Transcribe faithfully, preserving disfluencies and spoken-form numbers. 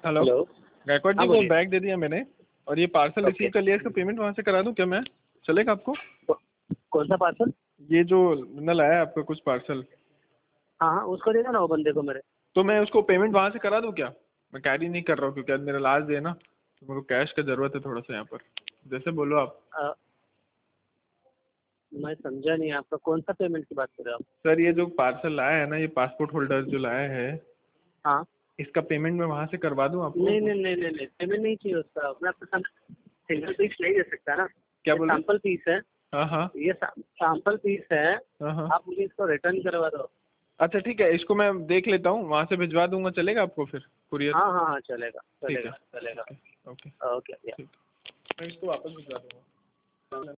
Hello hello. Gaekwad जी, हाँ वो बोलिए। बैग दे दिया मैंने और ये पार्सल ओके। रिसीव कर लिया, इसका पेमेंट वहाँ से करा दूँ क्या मैं? चलेगा आपको? कौ- कौन सा पार्सल? ये जो नल आया है आपका कुछ पार्सल, हाँ हाँ, उसको देना ना वो बंदे को मेरे। तो मैं उसको पेमेंट वहाँ से करा दूँ क्या? मैं कैरी नहीं कर रहा हूँ क्योंकि आज मेरा लास्ट डे है ना, तो मेरे को कैश का ज़रूरत है थोड़ा सा यहाँ पर, जैसे बोलो आप। अ, मैं समझा नहीं, आपका कौन सा पेमेंट की बात कर रहे हो आप? सर ये जो पार्सल लाया है ना, ये पासपोर्ट होल्डर जो लाया है, हाँ। इसका पेमेंट मैं वहाँ से करवा दूँ आपको? नहीं नहीं नहीं नहीं नहीं, पेमेंट नहीं चाहिए उसका। मैं आपको सिंगल पीस नहीं दे सकता ना। क्या ये बोले? सैंपल पीस है। हाँ हाँ ये सैंपल पीस है। हाँ हाँ। आप मुझे इसको रिटर्न करवा दो। अच्छा ठीक है, इसको मैं देख लेता हूँ, वहाँ से भिजवा दूंगा, चलेगा आपको फिर कुरियर? हाँ हाँ हाँ, चलेगा ठीक है। चलेगा चलेगा। Okay okay. ओके। ठीक, मैं इसको वापस भिजवा दूंगा।